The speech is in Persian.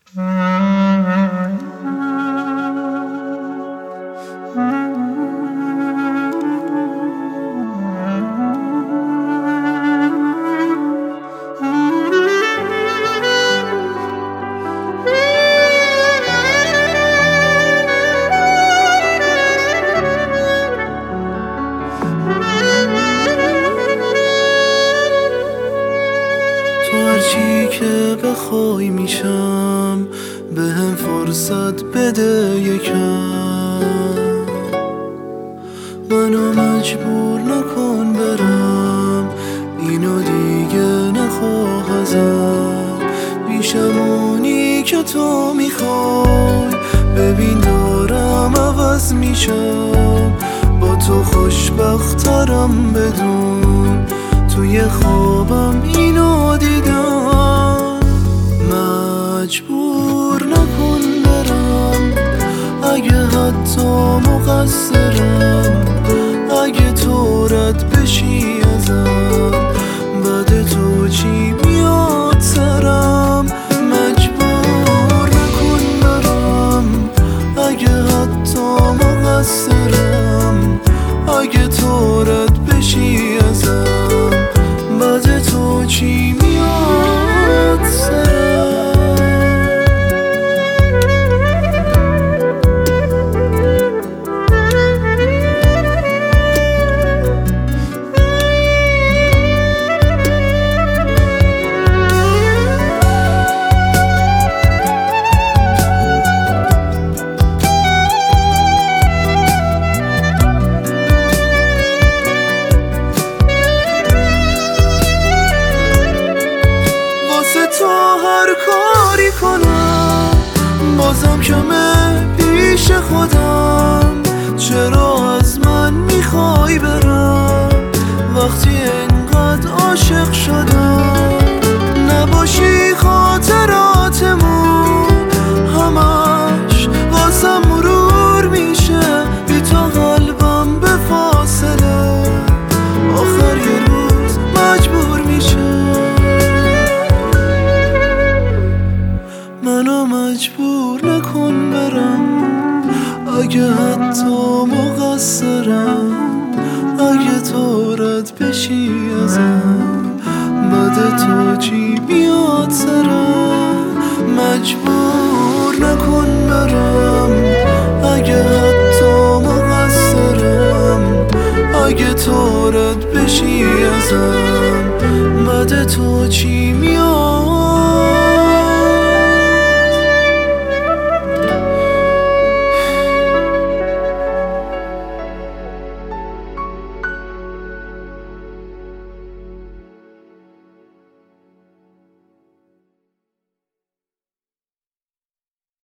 تو هرچی که بخوای میشم، به هم فرصت بده یکم. منو مجبور نکن برم، اینو دیگه نخواه ازم. میشم اونی که تو میخوای، ببین دارم عوض میشم. با تو خوشبخترم بدون، توی خوابم اینو دیدم. مجبور نکن برم، اگه حتی مقصرم. اگه تو رد بشی ازم، بعد تو چی میاد سرم. مجبور نکن برم، اگه حتی مقصرم. اگه تو رد بشی ازم، بعد تو چی میاد سرم. تو هر کاری کنم، بازم کمه پیش خودم. چرا از من میخوای برم، وقتی انقدر عاشق شدم. نباشی خاطراتمون همش واسم مرور میشه. بی تو قلبم به فاصله آخر یه روز مجبور میشه. منو مجبور نکن برم، اگه حتی مقصرم. اگه تو رد بشی ازم، بعد تو چی میاد سرم. مجبور نکن برم، اگه حتی مقصرم. اگه تو رد بشی ازم، بعد تو چی میاد